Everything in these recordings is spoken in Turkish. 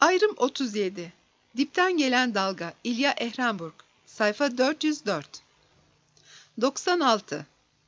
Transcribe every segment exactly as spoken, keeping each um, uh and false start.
Ayrım otuz yedi. Dipten gelen dalga. İlya Ehrenburg. Sayfa dört yüz dört. doksan altı.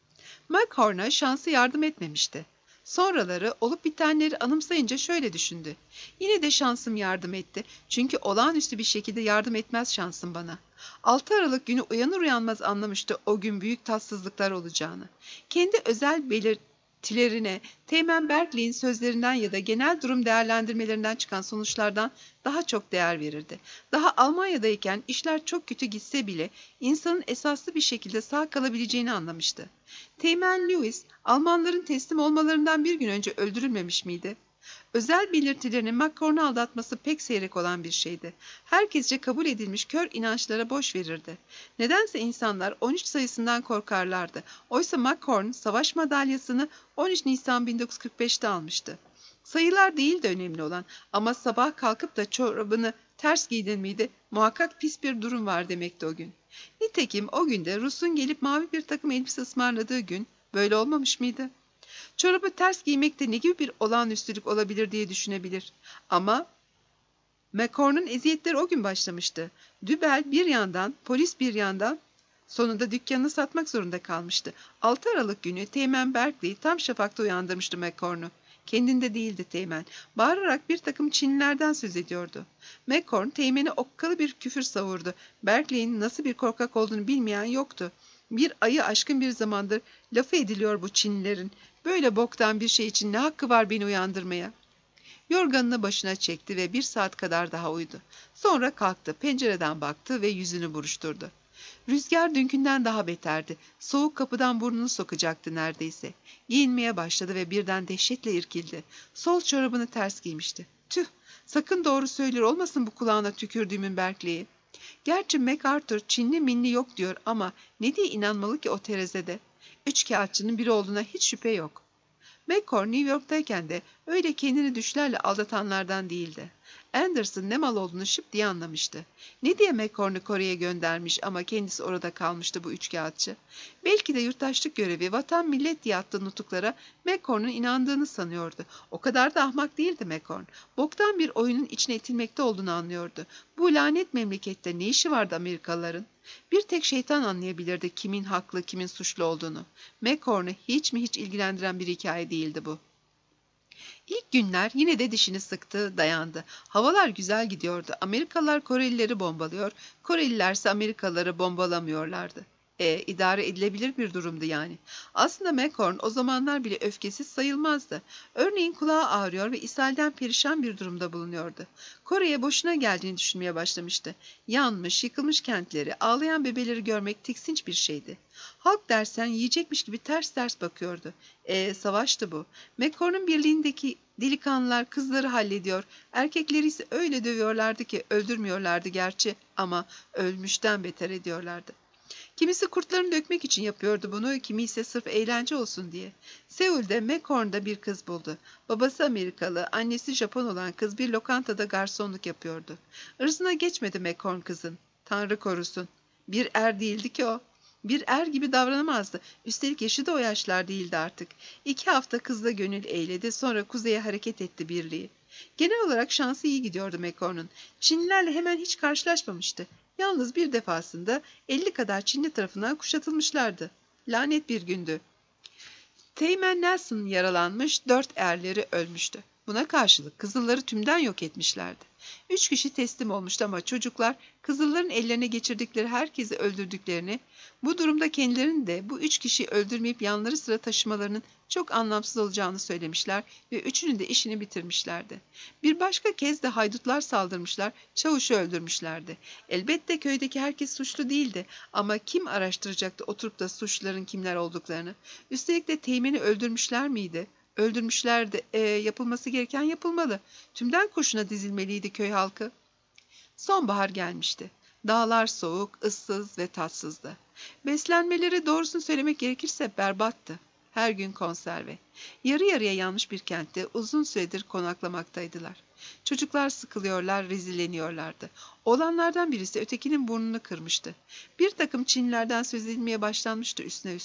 McHorn'a şansı yardım etmemişti. Sonraları olup bitenleri anımsayınca şöyle düşündü. Yine de şansım yardım etti. Çünkü olağanüstü bir şekilde yardım etmez şansım bana. altı Aralık günü uyanır uyanmaz anlamıştı o gün büyük tatsızlıklar olacağını. Kendi özel belirtilerine, Teğmen Berkeley'in sözlerinden ya da genel durum değerlendirmelerinden çıkan sonuçlardan daha çok değer verirdi. Daha Almanya'dayken işler çok kötü gitse bile insanın esaslı bir şekilde sağ kalabileceğini anlamıştı. Teğmen Lewis, Almanların teslim olmalarından bir gün önce öldürülmemiş miydi? Özel belirtilerinin McCorn'u aldatması pek seyrek olan bir şeydi. Herkesce kabul edilmiş kör inançlara boş verirdi. Nedense insanlar on üç sayısından korkarlardı. Oysa McCorn savaş madalyasını on üç Nisan bin dokuz yüz kırk beş'te almıştı. Sayılar değil de önemli olan ama sabah kalkıp da çorabını ters giydin miydi muhakkak pis bir durum var demekti o gün. Nitekim o günde Rus'un gelip mavi bir takım elbise ısmarladığı gün böyle olmamış mıydı? Çorabı ters giymekte ne gibi bir olağanüstülük olabilir diye düşünebilir. Ama McCorn'un eziyetleri o gün başlamıştı. Dübel bir yandan, polis bir yandan sonunda dükkanını satmak zorunda kalmıştı. altı Aralık günü Teğmen Berkeley tam şafakta uyandırmıştı McCorn'u. Kendinde değildi Teğmen. Bağırarak bir takım Çinlilerden söz ediyordu. McCorn Teğmen'e okkalı bir küfür savurdu. Berkeley'in nasıl bir korkak olduğunu bilmeyen yoktu. Bir ayı aşkın bir zamandır lafı ediliyor bu Çinlilerin. Böyle boktan bir şey için ne hakkı var beni uyandırmaya? Yorganını başına çekti ve bir saat kadar daha uyudu. Sonra kalktı, pencereden baktı ve yüzünü buruşturdu. Rüzgar dünkünden daha beterdi. Soğuk kapıdan burnunu sokacaktı neredeyse. Giyinmeye başladı ve birden dehşetle irkildi. Sol çorabını ters giymişti. Tüh, sakın doğru söyler olmasın bu kulağına tükürdüğümün Berkeley'i. Gerçi MacArthur Çinli minli yok diyor ama ne diye inanmalı ki o terezede? Üç kağıtçının biri olduğuna hiç şüphe yok. McCorn New York'tayken de öyle kendini düşlerle aldatanlardan değildi. Anderson ne mal olduğunu şıp diye anlamıştı. Ne diye McCorn'u Kore'ye göndermiş ama kendisi orada kalmıştı bu üçkağıtçı. Belki de yurttaşlık görevi vatan millet diye attığı nutuklara McCorn'un inandığını sanıyordu. O kadar da ahmak değildi McCorn. Boktan bir oyunun içine itilmekte olduğunu anlıyordu. Bu lanet memlekette ne işi vardı Amerikalıların? Bir tek şeytan anlayabilirdi kimin haklı, kimin suçlu olduğunu. McCorn'u hiç mi hiç ilgilendiren bir hikaye değildi bu. İlk günler yine de dişini sıktı, dayandı. Havalar güzel gidiyordu. Amerikalılar Korelileri bombalıyor, Koreliler ise Amerikalıları bombalamıyorlardı. E, idare edilebilir bir durumdu yani. Aslında McCorn o zamanlar bile öfkesiz sayılmazdı. Örneğin kulağı ağrıyor ve ishalden perişan bir durumda bulunuyordu. Kore'ye boşuna geldiğini düşünmeye başlamıştı. Yanmış, yıkılmış kentleri, ağlayan bebeleri görmek tiksinç bir şeydi. Halk dersen yiyecekmiş gibi ters ters bakıyordu. E, savaştı bu. McCorn'un birliğindeki delikanlılar kızları hallediyor, erkekleri ise öyle dövüyorlardı ki öldürmüyorlardı gerçi ama ölmüşten beter ediyorlardı. Kimisi kurtlarını dökmek için yapıyordu bunu, kimi ise sırf eğlence olsun diye. Seul'de McCorn'da bir kız buldu. Babası Amerikalı, annesi Japon olan kız bir lokantada garsonluk yapıyordu. Irzına geçmedi McCorn kızın. Tanrı korusun. Bir er değildi ki o. Bir er gibi davranamazdı. Üstelik yaşı da o yaşlar değildi artık. İki hafta kızla gönül eğledi, sonra kuzeye hareket etti birliği. Genel olarak şansı iyi gidiyordu McCorn'un. Çinlilerle hemen hiç karşılaşmamıştı. Yalnız bir defasında elli kadar Çinli tarafından kuşatılmışlardı. Lanet bir gündü. Teğmen Nelson yaralanmış, dört erleri ölmüştü. Buna karşılık Kızılları tümden yok etmişlerdi. Üç kişi teslim olmuştu ama çocuklar Kızılların ellerine geçirdikleri herkesi öldürdüklerini, bu durumda kendilerinin de bu üç kişiyi öldürmeyip yanları sıra taşımalarının çok anlamsız olacağını söylemişler ve üçünün de işini bitirmişlerdi. Bir başka kez de haydutlar saldırmışlar, çavuşu öldürmüşlerdi. Elbette köydeki herkes suçlu değildi ama kim araştıracaktı oturup da suçluların kimler olduklarını? Üstelik de Teğmen'i öldürmüşler miydi? Öldürmüşlerdi. E, yapılması gereken yapılmalı. Tümden kurşuna dizilmeliydi köy halkı. Sonbahar gelmişti. Dağlar soğuk, ıssız ve tatsızdı. Beslenmeleri doğrusunu söylemek gerekirse berbattı. Her gün konserve. Yarı yarıya yanmış bir kentte uzun süredir konaklamaktaydılar. Çocuklar sıkılıyorlar, rezilleniyorlardı. Oğlanlardan birisi ötekinin burnunu kırmıştı. Bir takım Çinlilerden söz edilmeye başlanmıştı üstüne üstlük.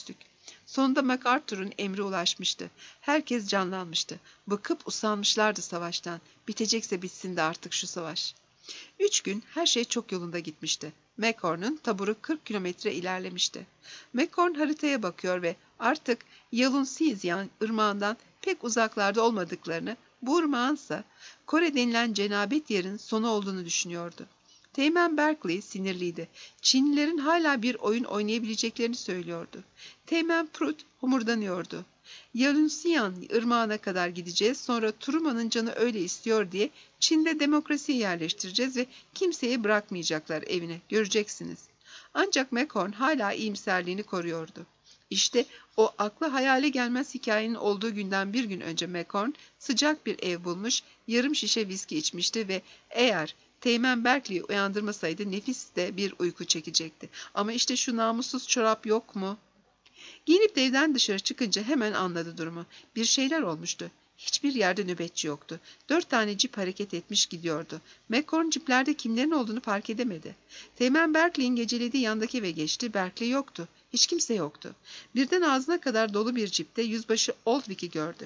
Sonunda MacArthur'un emri ulaşmıştı. Herkes canlanmıştı. Bıkıp usanmışlardı savaştan. Bitecekse bitsin de artık şu savaş. Üç gün her şey çok yolunda gitmişti. Macquarie'nin taburu kırk kilometre ilerlemişti. Macquarie haritaya bakıyor ve artık Yalun-Siyezyan ırmağından pek uzaklarda olmadıklarını, bu ırmağınsa Kore denilen cenabet yerin sonu olduğunu düşünüyordu. Teğmen Berkeley sinirliydi. Çinlilerin hala bir oyun oynayabileceklerini söylüyordu. Teğmen Prout homurdanıyordu. Yalunsiyan ırmağına kadar gideceğiz, sonra Truman'ın canı öyle istiyor diye Çin'de demokrasiyi yerleştireceğiz ve kimseye bırakmayacaklar evine, göreceksiniz. Ancak Macquarie hala iyimserliğini koruyordu. İşte o akla hayale gelmez hikayenin olduğu günden bir gün önce Macquarie sıcak bir ev bulmuş, yarım şişe viski içmişti ve eğer Teğmen Berkeley'i uyandırmasaydı nefis de bir uyku çekecekti. Ama işte şu namussuz çorap yok mu? Giyinip de evden dışarı çıkınca hemen anladı durumu. Bir şeyler olmuştu. Hiçbir yerde nöbetçi yoktu. Dört tane cip hareket etmiş gidiyordu. Macquarie ciplerde kimlerin olduğunu fark edemedi. Teğmen Berkeley'in gecelediği yandaki eve geçti. Berkeley yoktu. Hiç kimse yoktu. Birden ağzına kadar dolu bir cipte yüzbaşı Oldwick'i gördü.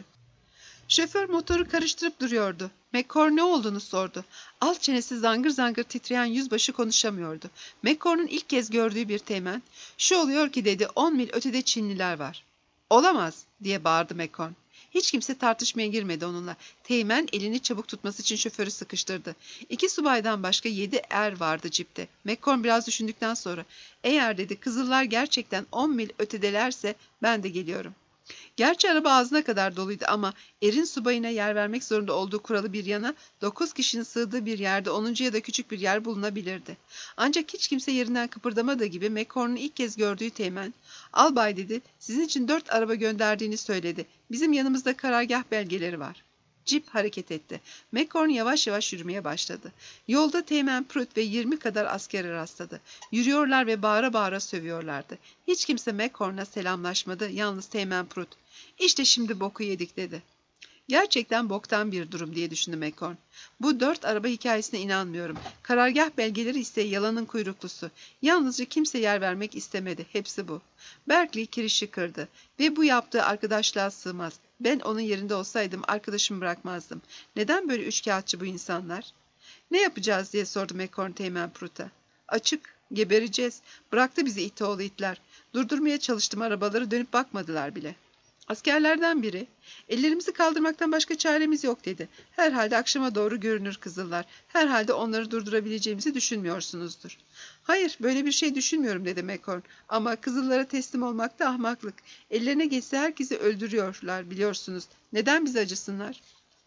Şoför motoru karıştırıp duruyordu. Macquarie ne olduğunu sordu. Alt çenesi zangır zangır titreyen yüzbaşı konuşamıyordu. Macquarie'nin ilk kez gördüğü bir teğmen, "Şu oluyor ki," dedi, "on mil ötede Çinliler var." "Olamaz," diye bağırdı Macquarie. Hiç kimse tartışmaya girmedi onunla. Teğmen elini çabuk tutması için şoförü sıkıştırdı. İki subaydan başka yedi er vardı cipte. Macquarie biraz düşündükten sonra, "Eğer," dedi, "Kızıllar gerçekten on mil ötedelerse ben de geliyorum." Gerçi araba ağzına kadar doluydu ama erin subayına yer vermek zorunda olduğu kuralı bir yana, dokuz kişinin sığdığı bir yerde onuncu ya da küçük bir yer bulunabilirdi. Ancak hiç kimse yerinden kıpırdamadığı gibi Macquarie'nin ilk kez gördüğü teğmen, "Albay," dedi, "sizin için dört araba gönderdiğini söyledi. Bizim yanımızda karargah belgeleri var." Cip hareket etti. Macquarie yavaş yavaş yürümeye başladı. Yolda Teğmen Prout ve yirmi kadar askere rastladı. Yürüyorlar ve bağıra bağıra sövüyorlardı. Hiç kimse Macquarie'na selamlaşmadı, yalnız Teğmen Prout. "İşte şimdi boku yedik," dedi. Gerçekten boktan bir durum diye düşündü Macquarie. Bu dört araba hikayesine inanmıyorum. Karargah belgeleri ise yalanın kuyruklusu. Yalnızca kimse yer vermek istemedi. Hepsi bu. Berkeley kirişi kırdı. Ve bu yaptığı arkadaşlığa sığmaz. Ben onun yerinde olsaydım arkadaşımı bırakmazdım. Neden böyle üçkağıtçı bu insanlar? "Ne yapacağız?" diye sordu Macquarie Teğmen Prout'a. "Açık. Gebereceğiz. Bıraktı bizi iti oğlu itler. Durdurmaya çalıştım arabaları, dönüp bakmadılar bile." Askerlerden biri, "Ellerimizi kaldırmaktan başka çaremiz yok," dedi. "Herhalde akşama doğru görünür Kızıllar. Herhalde onları durdurabileceğimizi düşünmüyorsunuzdur." "Hayır, böyle bir şey düşünmüyorum," dedi Macquarie. "Ama Kızıllara teslim olmak da ahmaklık. Ellerine geçse herkesi öldürüyorlar, biliyorsunuz. Neden bize acısınlar?"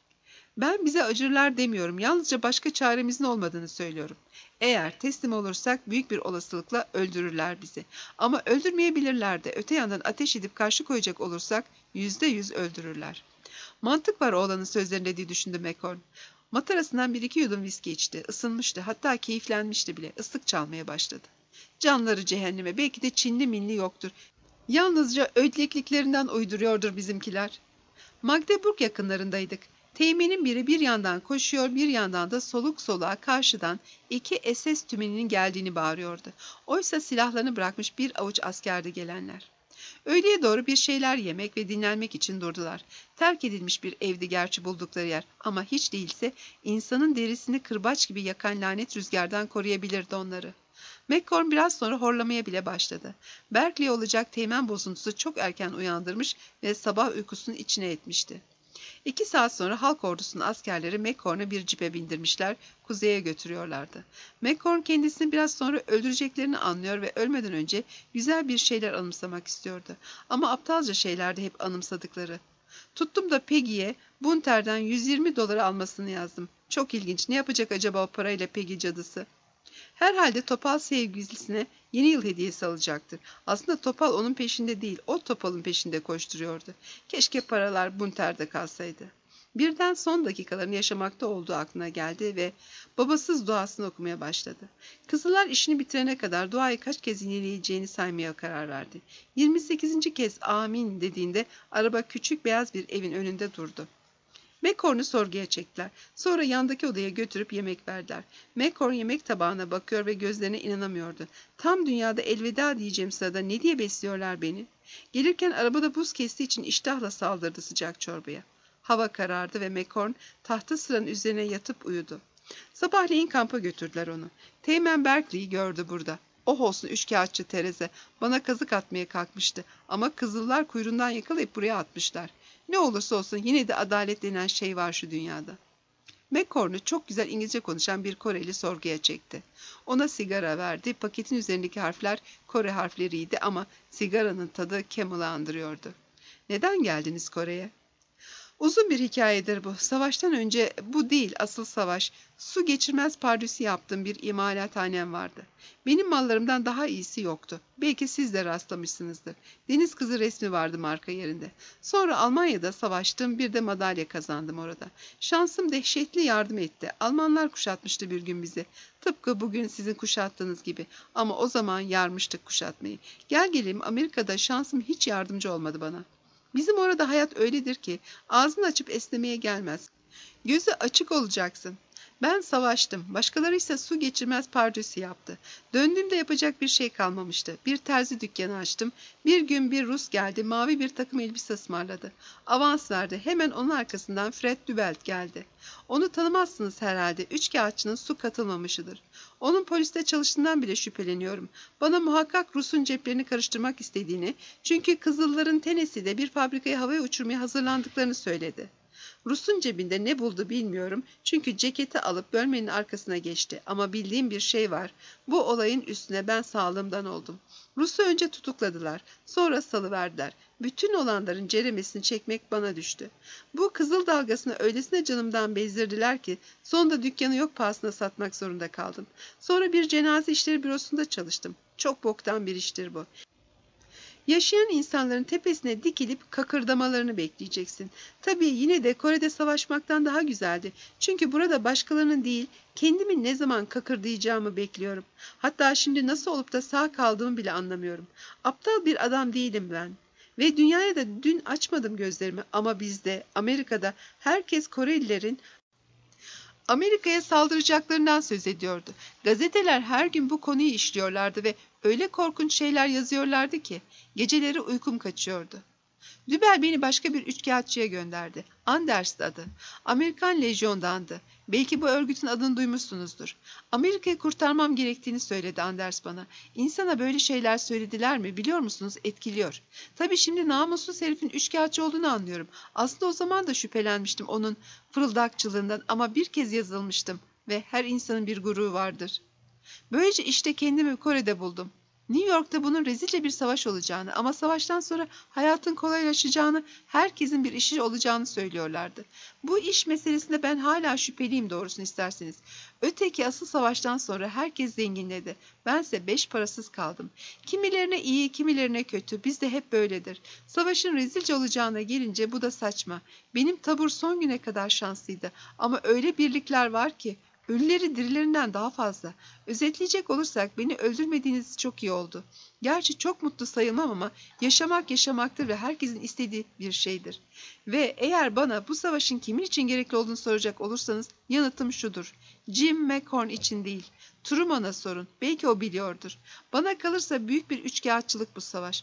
"Ben bize acırlar demiyorum. Yalnızca başka çaremizin olmadığını söylüyorum. Eğer teslim olursak büyük bir olasılıkla öldürürler bizi. Ama öldürmeyebilirler de. Öte yandan ateş edip karşı koyacak olursak yüzde yüz öldürürler." "Mantık var oğlanın sözlerinde," diye düşündü Macquarie. Matarasından bir iki yudum viski içti. Isınmıştı. Hatta keyiflenmişti bile. Islık çalmaya başladı. "Canları cehenneme. Belki de Çinli minli yoktur. Yalnızca ödlekliklerinden uyduruyordur bizimkiler." Magdeburg yakınlarındaydık. Teğmenin biri bir yandan koşuyor, bir yandan da soluk soluğa karşıdan iki S S tümeninin geldiğini bağırıyordu. Oysa silahlarını bırakmış bir avuç askerdi gelenler. Öğleye doğru bir şeyler yemek ve dinlenmek için durdular. Terk edilmiş bir evdi gerçi buldukları yer, ama hiç değilse insanın derisini kırbaç gibi yakan lanet rüzgardan koruyabilirdi onları. Macquarie biraz sonra horlamaya bile başladı. Berkeley olacak teğmen bozuntusu çok erken uyandırmış ve sabah uykusunun içine etmişti. İki saat sonra halk ordusunun askerleri Macquarie'ı bir cipe bindirmişler, kuzeye götürüyorlardı. Macquarie kendisini biraz sonra öldüreceklerini anlıyor ve ölmeden önce güzel bir şeyler anımsamak istiyordu. Ama aptalca şeylerdi hep anımsadıkları. "Tuttum da Peggy'ye Bunter'den yüz yirmi doları almasını yazdım. Çok ilginç. Ne yapacak acaba o parayla Peggy cadısı? Herhalde Topal sevgilisine yeni yıl hediyesi alacaktır. Aslında Topal onun peşinde değil, o Topal'ın peşinde koşturuyordu. Keşke paralar Bunter'de kalsaydı." Birden son dakikalarını yaşamakta olduğu aklına geldi ve babasız duasını okumaya başladı. Kızıllar işini bitirene kadar duayı kaç kez yineleyeceğini saymaya karar verdi. yirmi sekizinci kez "Amin" dediğinde araba küçük beyaz bir evin önünde durdu. Macquarie'nu sorguya çektiler. Sonra yandaki odaya götürüp yemek verdiler. Macquarie yemek tabağına bakıyor ve gözlerine inanamıyordu. "Tam dünyada elveda diyeceğim sırada ne diye besliyorlar beni?" Gelirken arabada buz kestiği için iştahla saldırdı sıcak çorbaya. Hava karardı ve McCorn tahta sıranın üzerine yatıp uyudu. Sabahleyin kampa götürdüler onu. Teğmen Berkeley'i gördü burada. Oh olsun üçkağıtçı Tereze. Bana kazık atmaya kalkmıştı. Ama Kızıllar kuyruğundan yakalayıp buraya atmışlar. Ne olursa olsun yine de adalet denen şey var şu dünyada. McCorn'u çok güzel İngilizce konuşan bir Koreli sorguya çekti. Ona sigara verdi. Paketin üzerindeki harfler Kore harfleriydi ama sigaranın tadı Camel'ı andırıyordu. Neden geldiniz Kore'ye? Uzun bir hikayedir bu. Savaştan önce bu değil asıl savaş. Su geçirmez pardüsü yaptığım bir imalathanem vardı. Benim mallarımdan daha iyisi yoktu. Belki siz de rastlamışsınızdır. Deniz kızı resmi vardı marka yerinde. Sonra Almanya'da savaştım, bir de madalya kazandım orada. Şansım dehşetli yardım etti. Almanlar kuşatmıştı bir gün bizi. Tıpkı bugün sizin kuşattığınız gibi. Ama o zaman yarmıştık kuşatmayı. Gel gelelim Amerika'da şansım hiç yardımcı olmadı bana. Bizim orada hayat öyledir ki ağzını açıp esnemeye gelmez. Gözü açık olacaksın. Ben savaştım. Başkaları ise su geçirmez pardösü yaptı. Döndüğümde yapacak bir şey kalmamıştı. Bir terzi dükkanı açtım. Bir gün bir Rus geldi. Mavi bir takım elbise ısmarladı. Avans verdi. Hemen onun arkasından Fred Dubelt geldi. Onu tanımazsınız herhalde. Üçkağıtçının su katılmamışıdır. Onun poliste çalıştığından bile şüpheleniyorum. Bana muhakkak Rus'un ceplerini karıştırmak istediğini, çünkü Kızılların Tennessee'de bir fabrikayı havaya uçurmaya hazırlandıklarını söyledi. Rus'un cebinde ne buldu bilmiyorum, çünkü ceketi alıp bölmenin arkasına geçti. Ama bildiğim bir şey var. Bu olayın üstüne ben sağlığımdan oldum. Rus'u önce tutukladılar, sonra salıverdiler. Bütün olanların ceremesini çekmek bana düştü. Bu kızıl dalgasını öylesine canımdan bezdirdiler ki sonunda dükkanı yok pahasına satmak zorunda kaldım. Sonra bir cenaze işleri bürosunda çalıştım. Çok boktan bir iştir bu. Yaşayan insanların tepesine dikilip kakırdamalarını bekleyeceksin. Tabii yine de Kore'de savaşmaktan daha güzeldi. Çünkü burada başkalarının değil, kendimin ne zaman kakırdayacağımı bekliyorum. Hatta şimdi nasıl olup da sağ kaldığımı bile anlamıyorum. Aptal bir adam değilim ben. Ve dünyaya da dün açmadım gözlerimi ama bizde, Amerika'da herkes Korelilerin Amerika'ya saldıracaklarından söz ediyordu. Gazeteler her gün bu konuyu işliyorlardı ve öyle korkunç şeyler yazıyorlardı ki geceleri uykum kaçıyordu. Dübel beni başka bir üçkağıtçıya gönderdi. Anders adı. Amerikan Lejyon'dandı. Belki bu örgütün adını duymuşsunuzdur. Amerika'yı kurtarmam gerektiğini söyledi Anders bana. İnsana böyle şeyler söylediler mi biliyor musunuz, etkiliyor. Tabii şimdi namussuz herifin üçkağıtçı olduğunu anlıyorum. Aslında o zaman da şüphelenmiştim onun fırıldakçılığından ama bir kez yazılmıştım ve her insanın bir gururu vardır. Böylece işte kendimi Kore'de buldum. New York'ta bunun rezilce bir savaş olacağını ama savaştan sonra hayatın kolaylaşacağını, herkesin bir işi olacağını söylüyorlardı. Bu iş meselesinde ben hala şüpheliyim doğrusunu isterseniz. Öteki asıl savaştan sonra herkes zenginledi. Bense beş parasız kaldım. Kimilerine iyi, kimilerine kötü. Bizde hep böyledir. Savaşın rezilce olacağına gelince bu da saçma. Benim tabur son güne kadar şanslıydı ama öyle birlikler var ki ölüleri dirilerinden daha fazla. Özetleyecek olursak beni öldürmediğiniz çok iyi oldu. Gerçi çok mutlu sayılmam ama yaşamak yaşamaktır ve herkesin istediği bir şeydir. Ve eğer bana bu savaşın kimin için gerekli olduğunu soracak olursanız yanıtım şudur. Jim McCorn için değil. Truman'a sorun. Belki o biliyordur. Bana kalırsa büyük bir üçkağıtçılık bu savaş.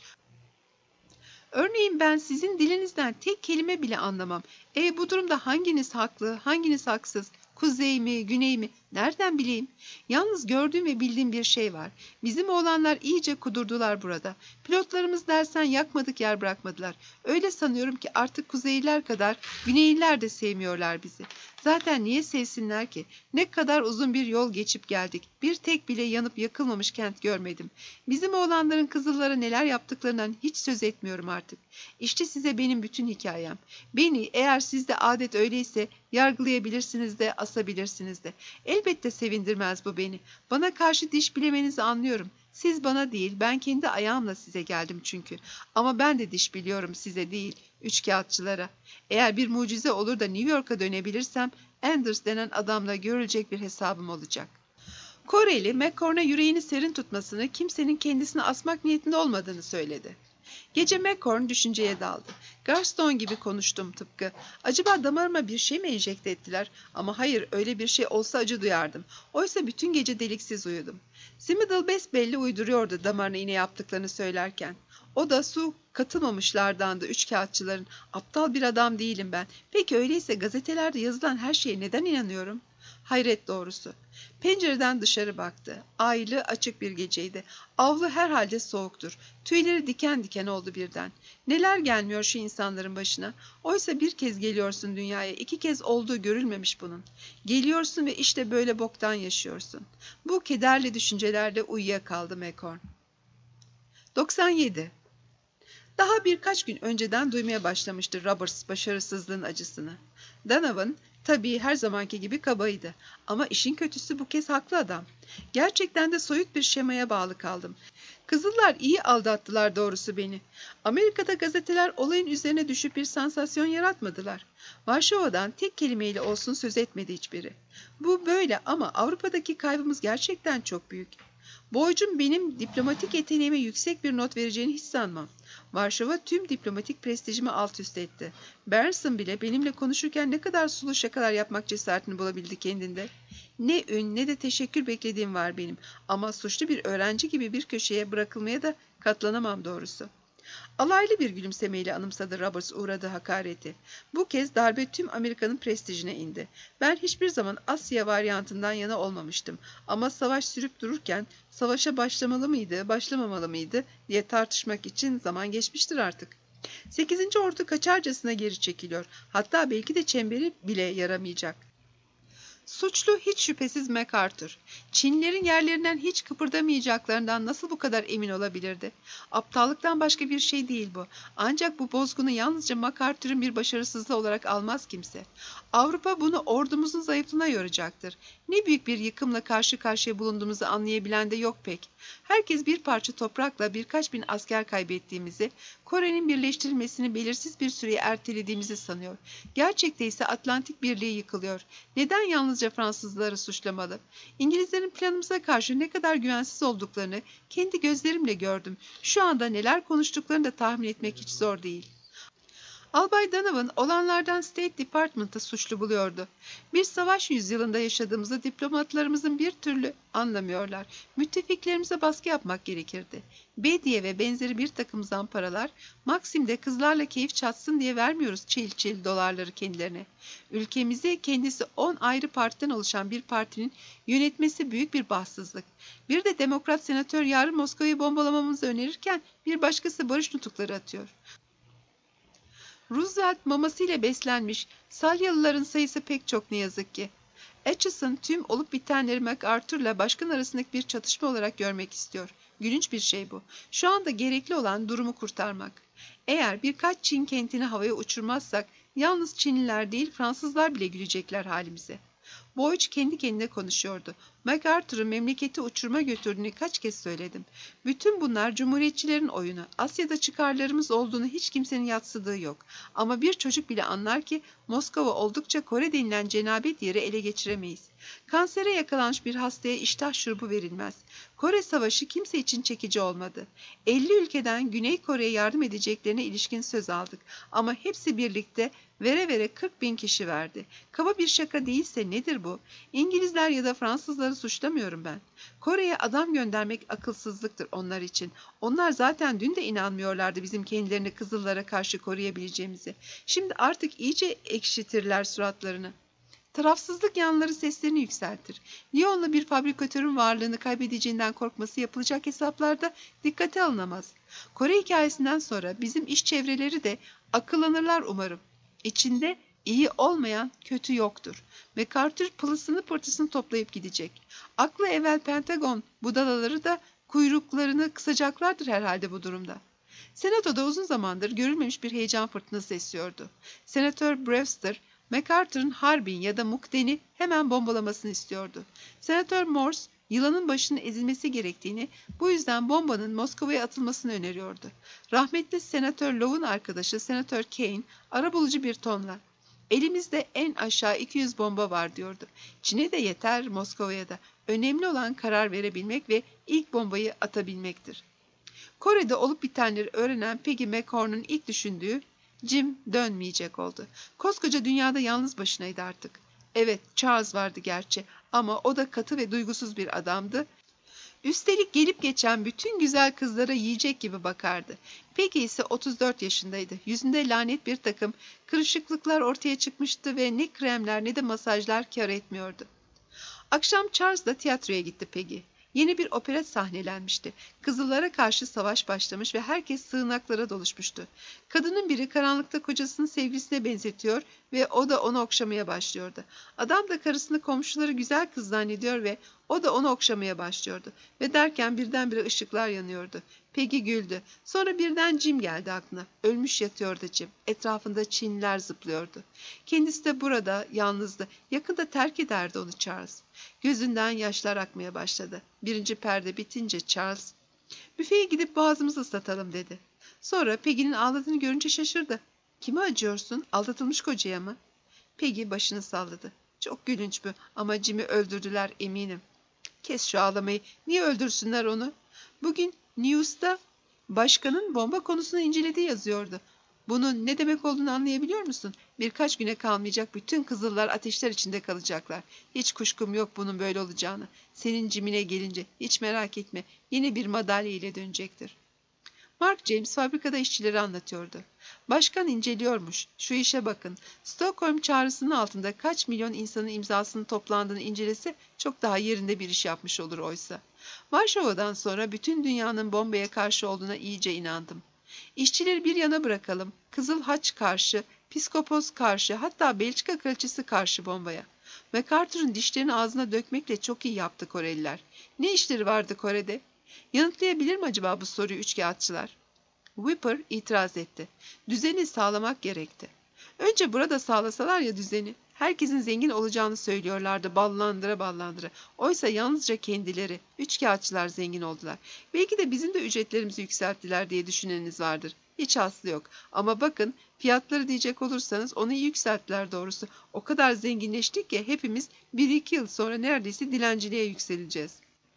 Örneğin ben sizin dilinizden tek kelime bile anlamam. E bu durumda hanginiz haklı, hanginiz haksız? Kuzey mi, güney mi? Nereden bileyim? Yalnız gördüğüm ve bildiğim bir şey var. Bizim oğlanlar iyice kudurdular burada. Pilotlarımız dersen yakmadık yer bırakmadılar. Öyle sanıyorum ki artık Kuzeyliler kadar Güneyliler de sevmiyorlar bizi. Zaten niye sevsinler ki? Ne kadar uzun bir yol geçip geldik. Bir tek bile yanıp yakılmamış kent görmedim. Bizim oğlanların Kızıllara neler yaptıklarından hiç söz etmiyorum artık. İşte size benim bütün hikayem. Beni eğer sizde adet öyleyse yargılayabilirsiniz de asabilirsiniz de. Elbette sevindirmez bu beni. Bana karşı diş bilemenizi anlıyorum. Siz bana değil, ben kendi ayağımla size geldim çünkü. Ama ben de diş biliyorum size değil, üçkağıtçılara. Eğer bir mucize olur da New York'a dönebilirsem, Anders denen adamla görülecek bir hesabım olacak. Koreli, McCorn'a yüreğini serin tutmasını, kimsenin kendisini asmak niyetinde olmadığını söyledi. Gece McCorn düşünceye daldı. Garston gibi konuştum tıpkı. Acaba damarıma bir şey mi enjekte ettiler? Ama hayır, öyle bir şey olsa acı duyardım. Oysa bütün gece deliksiz uyudum. Smithel besbelli uyduruyordu damarına iğne yaptıklarını söylerken. O da su katılmamışlardandı üçkağıtçıların. Aptal bir adam değilim ben. Peki öyleyse gazetelerde yazılan her şeye neden inanıyorum? Hayret doğrusu. Pencereden dışarı baktı. Aylı, açık bir geceydi. Avlu herhalde soğuktur. Tüyleri diken diken oldu birden. Neler gelmiyor şu insanların başına. Oysa bir kez geliyorsun dünyaya, iki kez olduğu görülmemiş bunun. Geliyorsun ve işte böyle boktan yaşıyorsun. Bu kederli düşüncelerle uyuyakaldı McHorn. doksan yedi. Daha birkaç gün önceden duymaya başlamıştı Roberts başarısızlığın acısını. Donovan tabii her zamanki gibi kabaydı. Ama işin kötüsü bu kez haklı adam. Gerçekten de soyut bir şemaya bağlı kaldım. Kızıllar iyi aldattılar doğrusu beni. Amerika'da gazeteler olayın üzerine düşüp bir sansasyon yaratmadılar. Varşova'dan tek kelimeyle olsun söz etmedi hiçbiri. Bu böyle ama Avrupa'daki kaybımız gerçekten çok büyük. Boycum benim diplomatik yeteneğime yüksek bir not vereceğini hiç sanmam. Varşova tüm diplomatik prestijimi alt üst etti. Bernson bile benimle konuşurken ne kadar sulu şakalar yapmak cesaretini bulabildi kendinde. Ne ün ne de teşekkür beklediğim var benim ama suçlu bir öğrenci gibi bir köşeye bırakılmaya da katlanamam doğrusu. Alaylı bir gülümsemeyle anımsadı Roberts uğradığı hakareti. Bu kez darbe tüm Amerika'nın prestijine indi. Ben hiçbir zaman Asya varyantından yana olmamıştım. Ama savaş sürüp dururken savaşa başlamalı mıydı, başlamamalı mıydı diye tartışmak için zaman geçmiştir artık. Sekizinci ordu kaçarcasına geri çekiliyor. Hatta belki de çemberi bile yaramayacak. Suçlu hiç şüphesiz MacArthur. Çinlilerin yerlerinden hiç kıpırdamayacaklarından nasıl bu kadar emin olabilirdi? Aptallıktan başka bir şey değil bu. Ancak bu bozgunu yalnızca MacArthur'un bir başarısızlığı olarak almaz kimse. Avrupa bunu ordumuzun zayıflığına yoracaktır. Ne büyük bir yıkımla karşı karşıya bulunduğumuzu anlayabilen de yok pek. Herkes bir parça toprakla birkaç bin asker kaybettiğimizi, Kore'nin birleştirilmesini belirsiz bir süreye ertelediğimizi sanıyor. Gerçekte ise Atlantik Birliği yıkılıyor. Neden yalnızca Fransızları suçlamalı? İngilizlerin planımıza karşı ne kadar güvensiz olduklarını kendi gözlerimle gördüm. Şu anda neler konuştuklarını da tahmin etmek hiç zor değil. Albay Donovan olanlardan State Department'ı suçlu buluyordu. Bir savaş yüzyılında yaşadığımızı diplomatlarımızın bir türlü anlamıyorlar. Müttefiklerimize baskı yapmak gerekirdi. Bediye ve benzeri bir takım zamparalar, Maksim'de kızlarla keyif çatsın diye vermiyoruz çil çil dolarları kendilerine. Ülkemizi kendisi on ayrı partiden oluşan bir partinin yönetmesi büyük bir bahtsızlık. Bir de demokrat senatör yarın Moskova'yı bombalamamızı önerirken bir başkası barış nutukları atıyor. Roosevelt mamasıyla beslenmiş Salyalıların sayısı pek çok ne yazık ki. Atchison tüm olup bitenleri MacArthur'la başkan arasındaki bir çatışma olarak görmek istiyor. Gülünç bir şey bu. Şu anda gerekli olan durumu kurtarmak. Eğer birkaç Çin kentini havaya uçurmazsak yalnız Çinliler değil Fransızlar bile gülecekler halimize. Boyç kendi kendine konuşuyordu. MacArthur'un memleketi uçuruma götürdüğünü kaç kez söyledim. Bütün bunlar cumhuriyetçilerin oyunu. Asya'da çıkarlarımız olduğunu hiç kimsenin yadsıdığı yok. Ama bir çocuk bile anlar ki Moskova oldukça Kore denilen cenabet yeri ele geçiremeyiz. Kansere yakalanmış bir hastaya iştah şurubu verilmez. Kore Savaşı kimse için çekici olmadı. elli ülkeden Güney Kore'ye yardım edeceklerine ilişkin söz aldık. Ama hepsi birlikte vere vere kırk bin kişi verdi. Kaba bir şaka değilse nedir bu? İngilizler ya da Fransızları suçlamıyorum ben. Kore'ye adam göndermek akılsızlıktır onlar için. Onlar zaten dün de inanmıyorlardı bizim kendilerini Kızıllara karşı koruyabileceğimizi. Şimdi artık iyice ekşitirler suratlarını. Tarafsızlık yanları seslerini yükseltir. Lyon'lu bir fabrikatörün varlığını kaybedeceğinden korkması yapılacak hesaplarda dikkate alınamaz. Kore hikayesinden sonra bizim iş çevreleri de akıllanırlar umarım. İçinde iyi olmayan kötü yoktur. MacArthur pılısını pırtısını toplayıp gidecek. Aklı evvel Pentagon budalaları da kuyruklarını kısacaklardır herhalde bu durumda. Senatoda uzun zamandır görülmemiş bir heyecan fırtınası esiyordu. Senatör Brewster, MacArthur'un Harbin ya da Mukden'i hemen bombalamasını istiyordu. Senatör Morse, yılanın başının ezilmesi gerektiğini, bu yüzden bombanın Moskova'ya atılmasını öneriyordu. Rahmetli Senatör Love'un arkadaşı Senatör Kane, arabulucu bir tonla, elimizde en aşağı iki yüz bomba var diyordu. Çin'e de yeter, Moskova'ya da. Önemli olan karar verebilmek ve ilk bombayı atabilmektir. Kore'de olup bitenleri öğrenen Peggy McHorn'un ilk düşündüğü, Jim dönmeyecek oldu. Koskoca dünyada yalnız başınaydı artık. Evet, Charles vardı gerçi ama o da katı ve duygusuz bir adamdı. Üstelik gelip geçen bütün güzel kızlara yiyecek gibi bakardı. Peggy ise otuz dört yaşındaydı. Yüzünde lanet bir takım kırışıklıklar ortaya çıkmıştı ve ne kremler ne de masajlar kâr etmiyordu. Akşam Charles'la tiyatroya gitti Peggy. Yeni bir operet sahnelenmişti. Kızıllara karşı savaş başlamış ve herkes sığınaklara doluşmuştu. Kadının biri karanlıkta kocasını sevgilisine benzetiyor ve o da onu okşamaya başlıyordu. Adam da karısını komşuları güzel kız zannediyor ve o da onu okşamaya başlıyordu. Ve derken birdenbire ışıklar yanıyordu. Peggy güldü. Sonra birden Jim geldi aklına. Ölmüş yatıyordu Jim. Etrafında Çinliler zıplıyordu. Kendisi de burada, yalnızdı. Yakında terk ederdi onu Charles. Gözünden yaşlar akmaya başladı. Birinci perde bitince Charles, "Büfeye gidip boğazımızı ıslatalım," dedi. Sonra Peggy'nin ağladığını görünce şaşırdı. "Kime acıyorsun? Aldatılmış kocaya mı?" Peggy başını salladı. "Çok gülünç bu ama Jim'i öldürdüler eminim." "Kes şu ağlamayı. Niye öldürsünler onu?" "Bugün News'ta başkanın bomba konusunu incelediği yazıyordu. Bunun ne demek olduğunu anlayabiliyor musun? Birkaç güne kalmayacak bütün Kızıllar ateşler içinde kalacaklar. Hiç kuşkum yok bunun böyle olacağını. Senin Jim'ine gelince hiç merak etme, yeni bir madalya ile dönecektir." Mark James fabrikada işçileri anlatıyordu. "Başkan inceliyormuş. Şu işe bakın. Stockholm çağrısının altında kaç milyon insanın imzasının toplandığını incelese çok daha yerinde bir iş yapmış olur oysa. Varşova'dan sonra bütün dünyanın bombaya karşı olduğuna iyice inandım. İşçileri bir yana bırakalım. Kızıl Haç karşı, Piskopos karşı, hatta Belçika kraliçesi karşı bombaya. MacArthur'un dişlerini ağzına dökmekle çok iyi yaptı Koreliler. Ne işleri vardı Kore'de? Yanıtlayabilir mi acaba bu soruyu üçkağıtçılar?" Whipper itiraz etti. "Düzeni sağlamak gerekti. Önce burada sağlasalar ya düzeni. Herkesin zengin olacağını söylüyorlardı ballandıra ballandıra. Oysa yalnızca kendileri, üçkağıtçılar zengin oldular. Belki de bizim de ücretlerimizi yükselttiler diye düşüneniniz vardır. Hiç aslı yok. Ama bakın, fiyatları diyecek olursanız onu iyi yükselttiler doğrusu. O kadar zenginleştik ki hepimiz bir iki yıl sonra neredeyse dilenciliğe yükseleceğiz.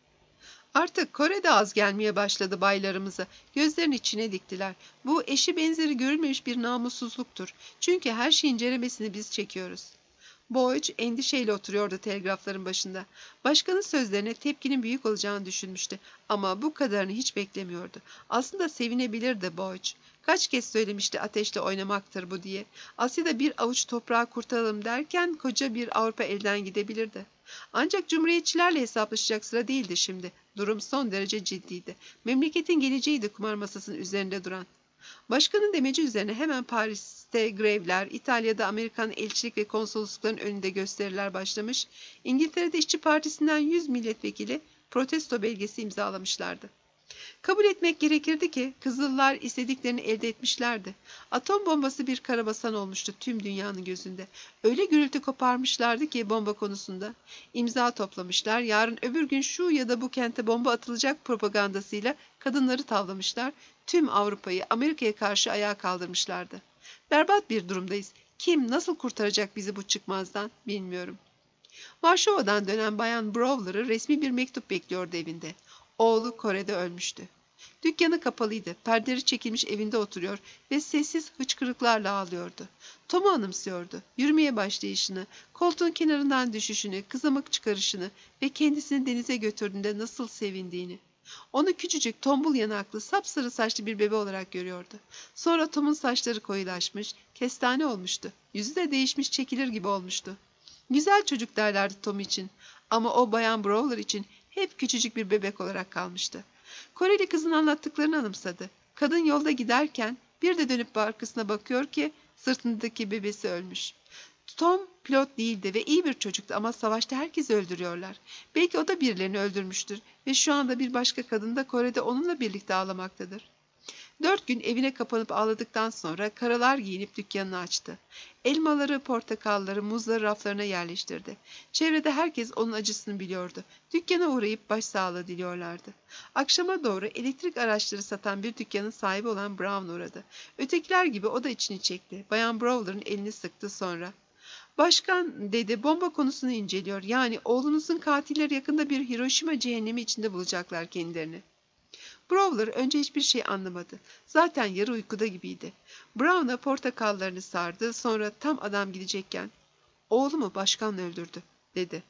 Artık Kore'de az gelmeye başladı baylarımıza. Gözlerini içine diktiler. Bu eşi benzeri görülmemiş bir namussuzluktur. Çünkü her şeyin ceremesini biz çekiyoruz." Boyce endişeyle oturuyordu telgrafların başında. Başkanın sözlerine tepkinin büyük olacağını düşünmüştü. Ama bu kadarını hiç beklemiyordu. Aslında sevinebilirdi Boyce. Kaç kez söylemişti ateşle oynamaktır bu diye. Asya'da bir avuç toprağı kurtaralım derken koca bir Avrupa elden gidebilirdi. Ancak cumhuriyetçilerle hesaplaşacak sıra değildi şimdi. Durum son derece ciddiydi. Memleketin geleceğiydi kumar masasının üzerinde duran. Başkanın demeci üzerine hemen Paris'te grevler, İtalya'da Amerikan elçilik ve konsoloslukların önünde gösteriler başlamış, İngiltere'de İşçi Partisi'nden yüz milletvekili protesto belgesi imzalamışlardı. Kabul etmek gerekirdi ki Kızıllar istediklerini elde etmişlerdi. Atom bombası bir karabasan olmuştu tüm dünyanın gözünde. Öyle gürültü koparmışlardı ki bomba konusunda. İmza toplamışlar, yarın öbür gün şu ya da bu kente bomba atılacak propagandasıyla kadınları tavlamışlar, tüm Avrupa'yı Amerika'ya karşı ayağa kaldırmışlardı. Berbat bir durumdayız. Kim nasıl kurtaracak bizi bu çıkmazdan bilmiyorum. Varşova'dan dönen Bayan Brawler'ı resmi bir mektup bekliyordu evinde. Oğlu Kore'de ölmüştü. Dükkanı kapalıydı, perdeleri çekilmiş evinde oturuyor ve sessiz hıçkırıklarla ağlıyordu. Tom'u anımsıyordu, yürümeye başlayışını, koltuğun kenarından düşüşünü, kızamık çıkarışını ve kendisini denize götürdüğünde nasıl sevindiğini. Onu küçücük, tombul yanaklı, sapsarı saçlı bir bebe olarak görüyordu. Sonra Tom'un saçları koyulaşmış, kestane olmuştu. Yüzü de değişmiş, çekilir gibi olmuştu. Güzel çocuk derlerdi Tom için ama o Bayan Brawler için hep küçücük bir bebek olarak kalmıştı. Koreli kızın anlattıklarını anımsadı. Kadın yolda giderken bir de dönüp arkasına bakıyor ki sırtındaki bebesi ölmüş. Tom pilot değildi ve iyi bir çocuktu ama savaşta herkesi öldürüyorlar. Belki o da birilerini öldürmüştür ve şu anda bir başka kadın da Kore'de onunla birlikte ağlamaktadır. Dört gün evine kapanıp ağladıktan sonra karalar giyinip dükkanını açtı. Elmaları, portakalları, muzları raflarına yerleştirdi. Çevrede herkes onun acısını biliyordu. Dükkana uğrayıp başsağlığı diliyorlardı. Akşama doğru elektrik araçları satan bir dükkanın sahibi olan Brown uğradı. Ötekiler gibi o da içini çekti. Bayan Brawler'ın elini sıktı sonra. "Başkan," dedi, "bomba konusunu inceliyor. Yani oğlunuzun katilleri yakında bir Hiroşima cehennemi içinde bulacaklar kendilerini." Brawler önce hiçbir şey anlamadı. Zaten yarı uykuda gibiydi. Brown'a portakallarını sardı, sonra tam adam gidecekken, "Oğlumu başkan öldürdü," dedi.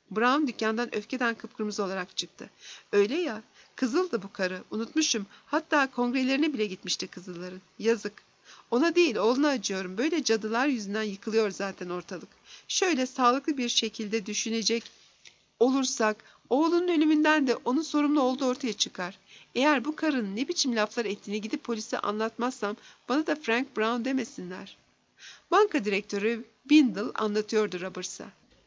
Brown dükkandan öfkeden kıpkırmızı olarak çıktı. Öyle ya, kızıldı bu karı, unutmuşum. Hatta kongrelerine bile gitmişti kızılların. Yazık. Ona değil, oğluna acıyorum. Böyle cadılar yüzünden yıkılıyor zaten ortalık. Şöyle sağlıklı bir şekilde düşünecek olursak, oğlunun ölümünden de onun sorumlu olduğu ortaya çıkar. Eğer bu karının ne biçim laflar ettiğini gidip polise anlatmazsam bana da Frank Brown demesinler. Banka direktörü Bindle anlatıyordu Roberts'a.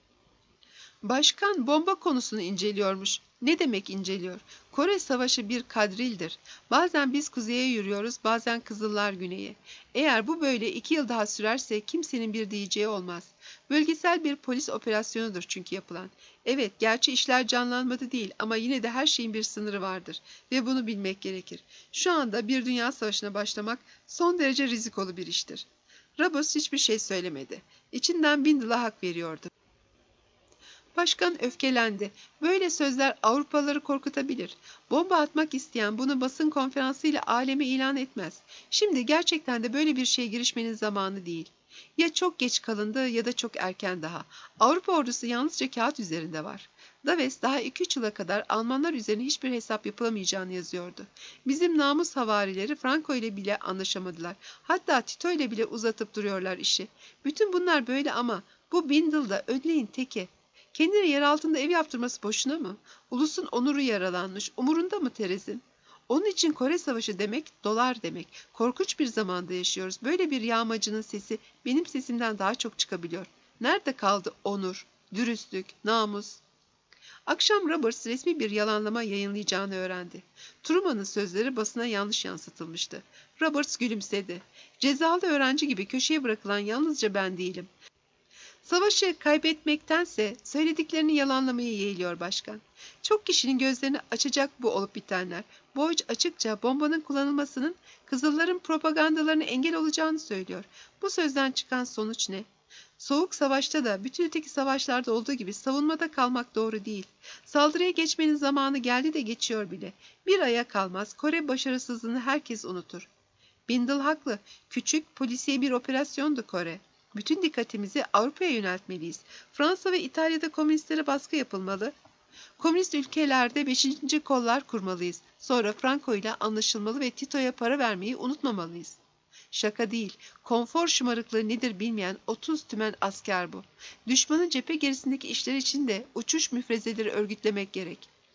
Başkan bomba konusunu inceliyormuş. Ne demek inceliyor? Kore Savaşı bir kadrildir. Bazen biz kuzeye yürüyoruz, bazen Kızıllar güneye. Eğer bu böyle iki yıl daha sürerse kimsenin bir diyeceği olmaz. Bölgesel bir polis operasyonudur çünkü yapılan. Evet, gerçi işler canlanmadı değil ama yine de her şeyin bir sınırı vardır ve bunu bilmek gerekir. Şu anda bir dünya savaşına başlamak son derece rizikolu bir iştir. Roberts hiçbir şey söylemedi. İçinden Bindle'a hak veriyordu. Başkan öfkelendi. Böyle sözler Avrupalıları korkutabilir. Bomba atmak isteyen bunu basın konferansıyla aleme ilan etmez. Şimdi gerçekten de böyle bir şeye girişmenin zamanı değil. Ya çok geç kalındı ya da çok erken daha. Avrupa ordusu yalnızca kağıt üzerinde var. Daves daha iki üç yıla kadar Almanlar üzerine hiçbir hesap yapılamayacağını yazıyordu. Bizim namus havarileri Franco ile bile anlaşamadılar. Hatta Tito ile bile uzatıp duruyorlar işi. Bütün bunlar böyle ama bu Bindle da ödleğin teki. Kendine yer altında ev yaptırması boşuna mı? Ulusun onuru yaralanmış. Umurunda mı Terez'in? Onun için Kore Savaşı demek, dolar demek. Korkunç bir zamanda yaşıyoruz. Böyle bir yağmacının sesi benim sesimden daha çok çıkabiliyor. Nerede kaldı onur, dürüstlük, namus? Akşam Roberts resmi bir yalanlama yayınlayacağını öğrendi. Truman'ın sözleri basına yanlış yansıtılmıştı. Roberts gülümsedi. Cezalı öğrenci gibi köşeye bırakılan yalnızca ben değilim. Savaşı kaybetmektense söylediklerini yalanlamayı yeğliyor başkan. Çok kişinin gözlerini açacak bu olup bitenler. Boyce açıkça bombanın kullanılmasının Kızılların propagandalarına engel olacağını söylüyor. Bu sözden çıkan sonuç ne? Soğuk savaşta da bütün öteki savaşlarda olduğu gibi savunmada kalmak doğru değil. Saldırıya geçmenin zamanı geldi de geçiyor bile. Bir aya kalmaz Kore başarısızlığını herkes unutur. Bindle haklı. Küçük, polisiye bir operasyondu Kore. Bütün dikkatimizi Avrupa'ya yöneltmeliyiz. Fransa ve İtalya'da komünistlere baskı yapılmalı. Komünist ülkelerde beşinci kollar kurmalıyız. Sonra Franco ile anlaşılmalı ve Tito'ya para vermeyi unutmamalıyız. Şaka değil, konfor şımarıklığı nedir bilmeyen otuz tümen asker bu. Düşmanın cephe gerisindeki işler için de uçuş müfrezeleri örgütlemek gerek.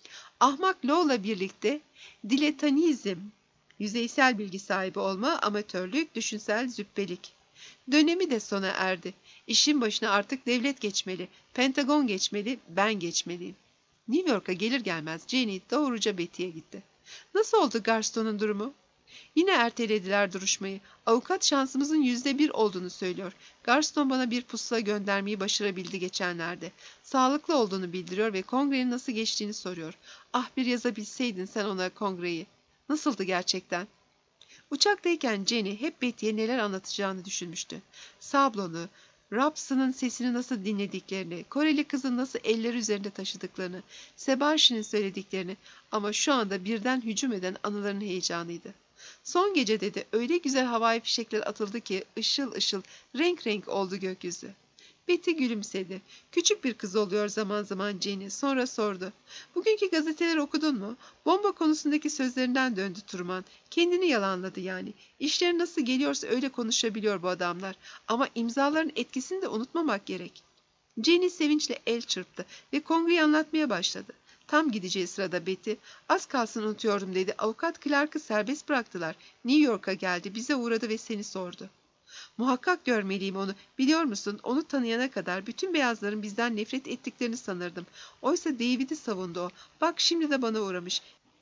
Ahmak Low'la birlikte diletanizm, yüzeysel bilgi sahibi olma, amatörlük, düşünsel züppelik. Dönemi de sona erdi. İşin başına artık devlet geçmeli, Pentagon geçmeli, ben geçmeliyim. New York'a gelir gelmez Jenny doğruca Betty'ye gitti. Nasıl oldu Garston'un durumu? Yine ertelediler duruşmayı. Avukat şansımızın yüzde bir olduğunu söylüyor. Garston bana bir pusula göndermeyi başarabildi geçenlerde. Sağlıklı olduğunu bildiriyor ve kongrenin nasıl geçtiğini soruyor. Ah bir yazabilseydin sen ona kongreyi. Nasıldı gerçekten? Uçaktayken Jenny hep Betty'ye neler anlatacağını düşünmüştü. Sablonu, Raps'ın sesini nasıl dinlediklerini, Koreli kızın nasıl elleri üzerinde taşıdıklarını, Sebastian'ın söylediklerini ama şu anda birden hücum eden anıların heyecanıydı. Son gecede de öyle güzel havai fişekler atıldı ki ışıl ışıl, renk renk oldu gökyüzü. Betty gülümsedi. Küçük bir kız oluyor zaman zaman Jenny. Sonra sordu. Bugünkü gazeteleri okudun mu? Bomba konusundaki sözlerinden döndü Truman. Kendini yalanladı yani. İşleri nasıl geliyorsa öyle konuşabiliyor bu adamlar. Ama imzaların etkisini de unutmamak gerek. Jenny sevinçle el çırptı ve kongreyi anlatmaya başladı. Tam gideceği sırada Betty, az kalsın unutuyordum dedi. Avukat Clark'ı serbest bıraktılar. New York'a geldi, bize uğradı ve seni sordu. Muhakkak görmeliyim onu. Biliyor musun, onu tanıyana kadar bütün beyazların bizden nefret ettiklerini sanırdım. Oysa David'i savundu o. Bak şimdi de bana uğramış.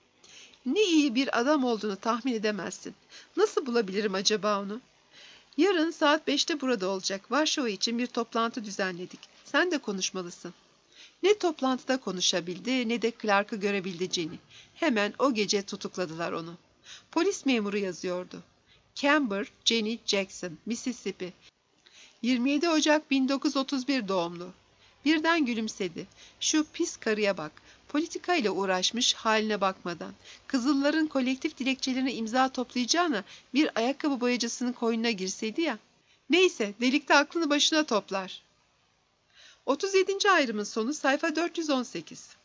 Ne iyi bir adam olduğunu tahmin edemezsin. Nasıl bulabilirim acaba onu? Yarın saat beşte burada olacak. Varşova için bir toplantı düzenledik. Sen de konuşmalısın. Ne toplantıda konuşabildi ne de Clark'ı görebildi Jenny. Hemen o gece tutukladılar onu. Polis memuru yazıyordu. Camber Jenny Jackson, Mississippi. yirmi yedi Ocak bin dokuz yüz otuz bir doğumlu. Birden gülümsedi. Şu pis karıya bak. Politikayla uğraşmış haline bakmadan. Kızılların kolektif dilekçelerine imza toplayacağına bir ayakkabı boyacısının koynuna girseydi ya. Neyse, delikte aklını başına toplar. otuz yedinci ayrımın sonu sayfa dört yüz on sekiz.